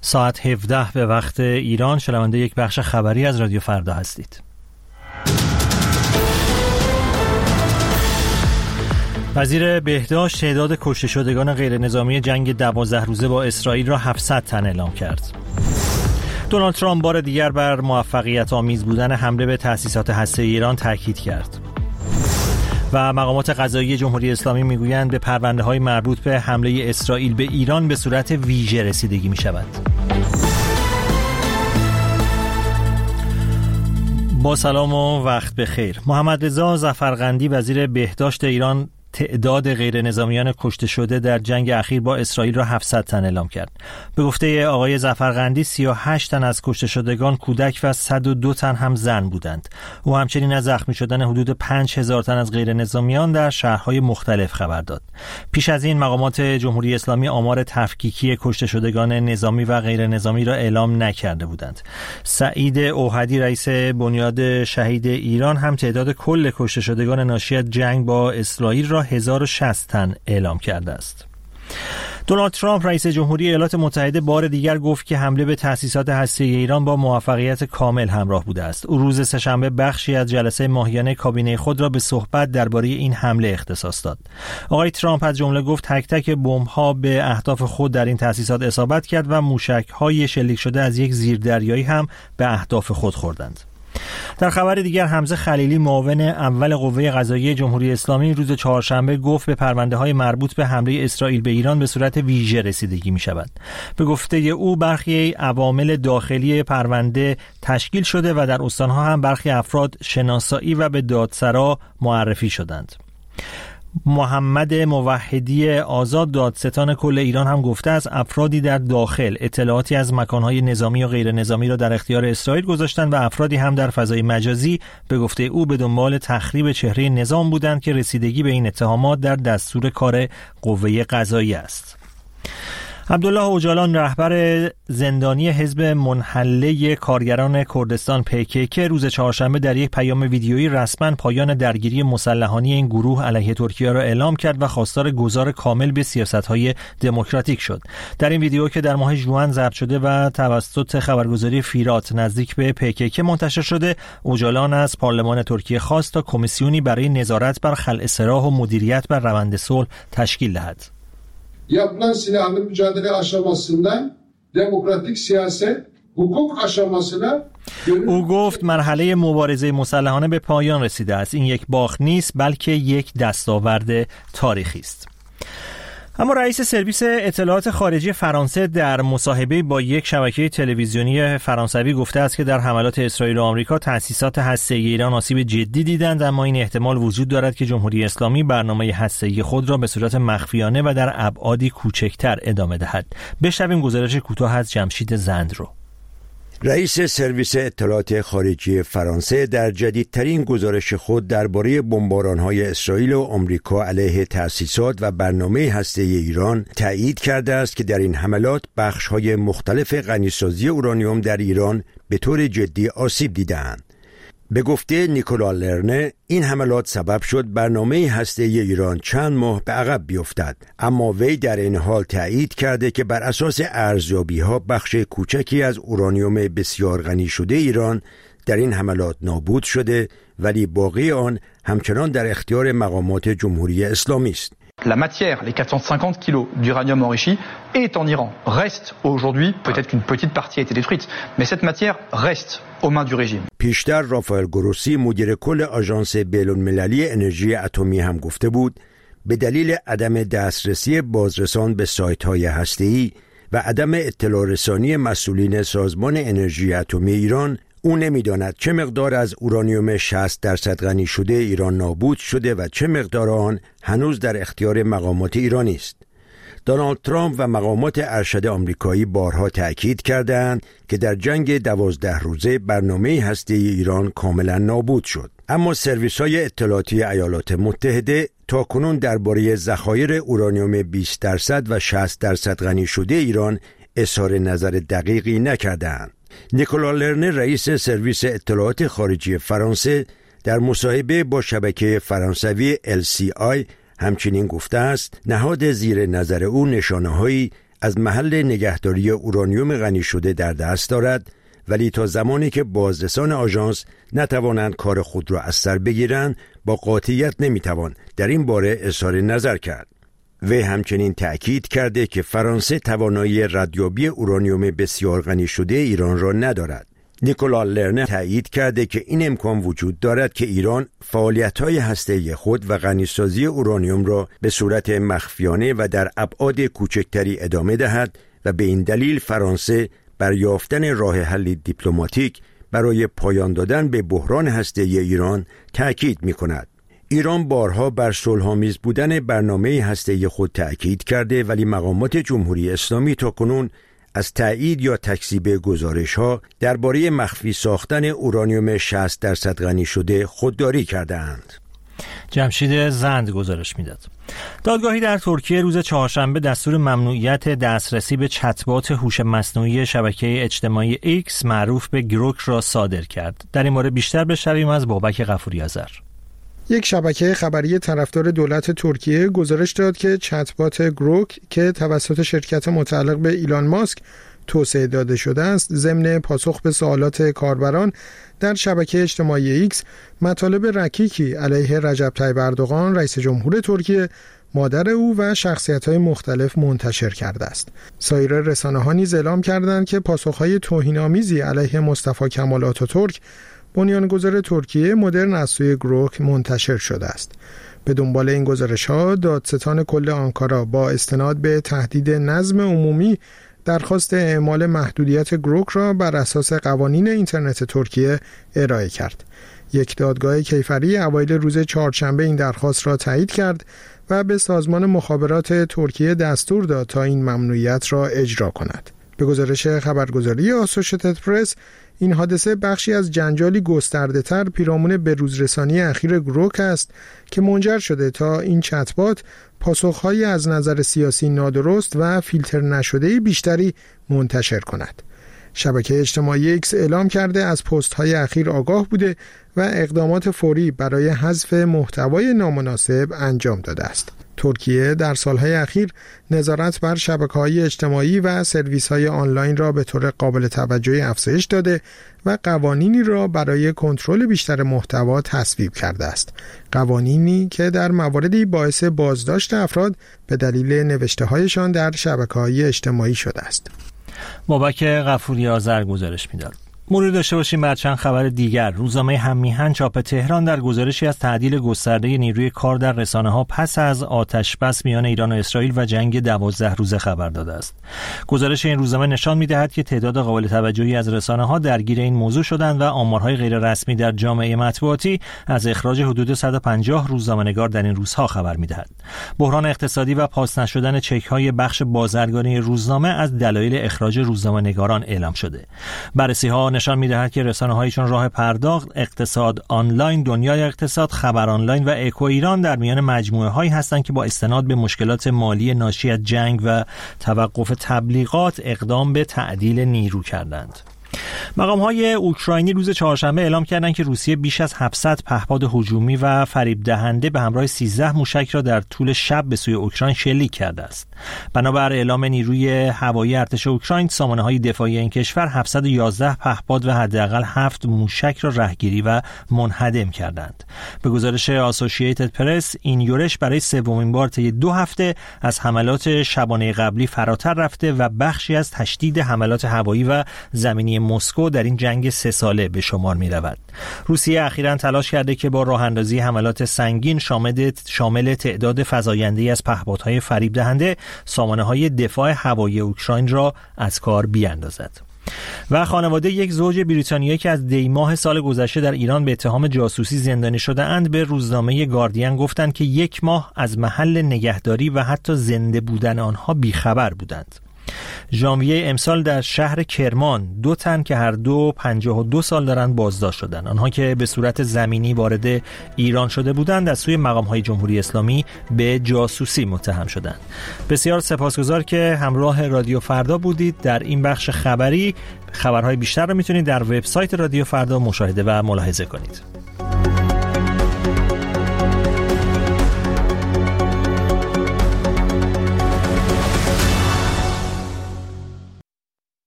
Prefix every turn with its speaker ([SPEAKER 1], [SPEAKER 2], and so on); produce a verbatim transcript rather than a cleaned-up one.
[SPEAKER 1] ساعت هفده به وقت ایران. شنونده یک بخش خبری از رادیو فردا هستید. وزیر بهداشت تعداد کشته شدگان غیر نظامی جنگ دوازده روزه با اسرائیل را هفتصد تن اعلام کرد. دونالد ترامپ بار دیگر بر موفقیت آمیز بودن حمله به تأسیسات هسته‌ای ایران تاکید کرد. و مقامات قضایی جمهوری اسلامی میگویند به پرونده‌های مربوط به حمله اسرائیل به ایران به صورت ویژه رسیدگی می‌شود. با سلام و وقت بخیر. محمد رضا ظفرقندی وزیر بهداشت ایران تعداد غیر نظامیان کشته شده در جنگ اخیر با اسرائیل را هفتصد تن اعلام کرد. به گفته آقای ظفرقندی سی و هشت تن از کشته شدگان کودک و صد و دو تن هم زن بودند. او همچنین از زخمی شدن حدود پنج هزار تن از غیر نظامیان در شهرهای مختلف خبر داد. پیش از این مقامات جمهوری اسلامی آمار تفکیکی کشته شدگان نظامی و غیر نظامی را اعلام نکرده بودند. سعید اوحدی رئیس بنیاد شهید ایران هم تعداد کل کشته شدگان ناشی از جنگ با اسرائیل را هزار و شصت تن اعلام کرده است. دونالد ترامپ رئیس جمهوری ایالات متحده بار دیگر گفت که حمله به تأسیسات هسته‌ای ایران با موفقیت کامل همراه بوده است. او روز سه‌شنبه بخشی از جلسه ماهیانه کابینه خود را به صحبت درباره این حمله اختصاص داد. آقای ترامپ از جمله گفت تک تک بمب‌ها به اهداف خود در این تأسیسات اصابت کرد و موشک‌های شلیک شده از یک زیردریایی هم به اهداف خود خوردند. در خبر دیگر حمزه خلیلی معاون اول قوه قضاییه جمهوری اسلامی روز چهارشنبه گفت به پرونده‌های مربوط به حمله اسرائیل به ایران به صورت ویژه رسیدگی می‌شود. به گفته او برخی عوامل داخلی پرونده تشکیل شده و در استان‌ها هم برخی افراد شناسایی و به دادسرا معرفی شدند. محمد موحدی آزاد دادستان کل ایران هم گفته است افرادی در داخل اطلاعاتی از مکانهای نظامی و غیر نظامی را در اختیار اسرائیل گذاشتند و افرادی هم در فضای مجازی به گفته او به دنبال تخریب چهره نظام بودند که رسیدگی به این اتهامات در دستور کار قوه قضاییه است. عبدالله اوجالان رهبر زندانی حزب منحله کارگران کردستان پی‌کی‌کی روز چهارشنبه در یک پیام ویدیویی رسما پایان درگیری مسلحانه این گروه علیه ترکیه را اعلام کرد و خواستار گذار کامل به سیاست‌های دموکراتیک شد. در این ویدیو که در ماه ژوئن ضبط شده و توسط خبرگزاری فیرات نزدیک به پی‌کی‌کی منتشر شده، اوجالان از پارلمان ترکیه خواست تا کمیسیونی برای نظارت bər خلع سراح و مدیریت بر روند صلح تشکیل دهد.
[SPEAKER 2] Yapılan silahlı mücadele aşamasından demokratik siyaset, hukuk aşamasına
[SPEAKER 1] او گفت مرحله مبارزه مسلحانه به پایان رسیده است. این یک باخت نیست بلکه یک دستاورد تاریخی است. اما رئیس سرویس اطلاعات خارجی فرانسه در مصاحبه با یک شبکه تلویزیونی فرانسوی گفته است که در حملات اسرائیل و آمریکا تأسیسات هسته‌ای ایران آسیب جدی دیدند، اما این احتمال وجود دارد که جمهوری اسلامی برنامه هسته‌ای خود را به صورت مخفیانه و در ابعادی کوچکتر ادامه دهد. بشنویم گزارش کوتاه از جمشید زندرو.
[SPEAKER 3] رئیس سرویس اطلاعات خارجی فرانسه در جدیدترین گزارش خود درباره بمباران‌های اسرائیل و آمریکا علیه تأسیسات و برنامه هسته‌ای ایران تایید کرده است که در این حملات بخش‌های مختلف غنیسازی اورانیوم در ایران به طور جدی آسیب دیده‌اند. به گفته نیکولا لرنه این حملات سبب شد برنامه هسته‌ای ایران چند ماه به عقب بیفتد، اما وی در این حال تایید کرده که بر اساس ارزیابی‌ها بخش کوچکی از اورانیوم بسیار غنی شده ایران در این حملات نابود شده ولی باقی آن همچنان در اختیار مقامات جمهوری اسلامی است.
[SPEAKER 4] La matière, les quatre cent cinquante kilos d'uranium enrichi est en Iran, reste aujourd'hui, peut-être qu'une petite partie a été détruite, mais cette matière reste aux mains du régime.
[SPEAKER 3] پیشتر رافائل گروسی مدیر کل آژانس بین‌المللی انرژی اتمی هم گفته بود به دلیل عدم دسترسی بازرسان به سایت‌های هسته‌ای و عدم اطلاع رسانی مسئولین سازمان انرژی اتمی ایران او نمی‌داند چه مقدار از اورانیوم شصت درصد غنی شده ایران نابود شده و چه مقدار آن هنوز در اختیار مقامات ایرانی است. دونالد ترامپ و مقامات ارشد آمریکایی بارها تأکید کردند که در جنگ دوازده روزه برنامه هسته‌ای ایران کاملا نابود شد. اما سرویس‌های اطلاعاتی ایالات متحده تاکنون درباره ذخایر اورانیوم بیست درصد و شصت درصد غنی شده ایران اظهار نظر دقیقی نکردند. نیکولا لرنه رئیس سرویس اطلاعات خارجی فرانسه در مصاحبه با شبکه فرانسوی ال سی آی همچنین گفته است نهاد زیر نظر او نشانه‌هایی از محل نگهداری اورانیوم غنی شده در دست دارد، ولی تا زمانی که بازرسان آژانس نتوانند کار خود را از سر بگیرند با قاطعیت نمیتوان در این باره اظهار نظر کرد. وی همچنین تأکید کرده که فرانسه توانایی ردیابی اورانیوم بسیار غنی شده ایران را ندارد. نیکولا لرنه تأیید کرده که این امکان وجود دارد که ایران فعالیت‌های هسته‌ای خود و غنیسازی اورانیوم را به صورت مخفیانه و در ابعاد کوچکتری ادامه دهد و به این دلیل فرانسه بر یافتن راه حل دیپلماتیک برای پایان دادن به بحران هسته‌ای ایران تأکید می‌کند. ایران بارها بر صلح‌آمیز بودن برنامه هسته‌ای خود تأکید کرده، ولی مقامات جمهوری اسلامی تاکنون از تایید یا تکذیب گزارش‌ها درباره مخفی ساختن اورانیوم شصت درصد غنی شده خودداری کرده‌اند.
[SPEAKER 1] جمشید زند گزارش میداد. دادگاهی در ترکیه روز چهارشنبه دستور ممنوعیت دسترسی به چتبات هوش مصنوعی شبکه اجتماعی ایکس معروف به گروک را صادر کرد. در این مورد بیشتر بشنویم از بابک غفوری آذر.
[SPEAKER 5] یک شبکه خبری طرفدار دولت ترکیه گزارش داد که چتبات گروک که توسط شرکت متعلق به ایلان ماسک توسعه داده شده است، ضمن پاسخ به سوالات کاربران در شبکه اجتماعی ایکس مطالب رکیکی علیه رجب طیب اردوغان رئیس جمهور ترکیه، مادر او و شخصیت‌های مختلف منتشر کرده است. سایر رسانه‌ها نیز اعلام کردند که پاسخ‌های توهین‌آمیزی علیه مصطفی کمال آتاتورک، بنیانگذار ترکیه مدرن از سوی گروک منتشر شده است. به دنبال این گزارش‌ها دادستان کل آنکارا با استناد به تهدید نظم عمومی درخواست اعمال محدودیت گروک را بر اساس قوانین اینترنت ترکیه ارائه کرد. یک دادگاه کیفری اوایل روز چهارشنبه این درخواست را تایید کرد و به سازمان مخابرات ترکیه دستور داد تا این ممنوعیت را اجرا کند. به گزارش خبرگزاری آسوشیتد پرس، این حادثه بخشی از جنجالی گسترده‌تر پیرامون بروزرسانی اخیر گروک است که منجر شده تا این چتبات پاسخهایی از نظر سیاسی نادرست و فیلتر نشده بیشتری منتشر کند. شبکه اجتماعی ایکس اعلام کرده از پست‌های اخیر آگاه بوده و اقدامات فوری برای حذف محتوای نامناسب انجام داده است. ترکیه در سالهای اخیر نظارت بر شبکه‌های اجتماعی و سرویس‌های آنلاین را به طور قابل توجهی افزایش داده و قوانینی را برای کنترل بیشتر محتوا تصویب کرده است. قوانینی که در مواردی باعث بازداشت افراد به دلیل نوشته‌هایشان در شبکه‌های اجتماعی شده است.
[SPEAKER 1] بابک غفوری آذر گزارش می‌داد. مرور داشته باشیم بر چند خبر دیگر. روزنامه هم‌میهن چاپ تهران در گزارشی از تعدیل گسترده نیروی کار در رسانه‌ها پس از آتش‌بس میان ایران و اسرائیل و جنگ دوازده روزه خبر داده است. گزارش این روزنامه نشان می‌دهد که تعداد قابل توجهی از رسانه‌ها درگیر این موضوع شدند و آمارهای غیر رسمی در جامعه مطبوعاتی از اخراج حدود صد و پنجاه روزنامه‌نگار در این روزها خبر می‌دهد. بحران اقتصادی و پاس نشدن چک‌های بخش بازرگانی روزنامه از دلایل اخراج روزنامه‌نگاران اعلام شده. بررسی‌ها نشان می‌دهد که رسانه‌هایی چون راه پرداخت، اقتصاد آنلاین، دنیای اقتصاد، خبر آنلاین و اکو ایران در میان مجموعه‌هایی هستند که با استناد به مشکلات مالی ناشی از جنگ و توقف تبلیغات اقدام به تعدیل نیرو کردند. مقام‌های اوکراینی روز چهارشنبه اعلام کردند که روسیه بیش از هفتصد پهپاد هجومی و فریب دهنده به همراه سیزده موشک را در طول شب به سوی اوکراین شلیک کرده است. بنابر اعلام نیروی هوایی ارتش اوکراین، سامانه‌های دفاعی این کشور هفتصد و یازده پهپاد و حداقل هفت موشک را رهگیری و منهدم کردند. به گزارش آسوشییتد پرس، این یورش برای سومین بار طی دو هفته از حملات شبانه قبلی فراتر رفته و بخشی از تشدید حملات هوایی و زمینی مسکو در این جنگ سه ساله به شمار می رود. روسیه اخیراً تلاش کرده که با راه اندازی حملات سنگین شامل شامل تعداد فزاینده‌ای از پهپادهای فریب دهنده سامانه‌های دفاع هوایی اوکراین را از کار بیاندازد. و خانواده یک زوج بریتانیایی که از دی ماه سال گذشته در ایران به اتهام جاسوسی زندانی شده اند به روزنامه گاردین گفتند که یک ماه از محل نگهداری و حتی زنده بودن آنها بیخبر بودند. ژانویه امسال در شهر کرمان دو تن که هر دو پنجاه و دو سال دارند بازداشت شدند. آنها که به صورت زمینی وارد ایران شده بودند از سوی مقام‌های جمهوری اسلامی به جاسوسی متهم شدند. بسیار سپاسگزار که همراه رادیو فردا بودید. در این بخش خبری خبرهای بیشتر را میتونید در وبسایت رادیو فردا مشاهده و ملاحظه کنید.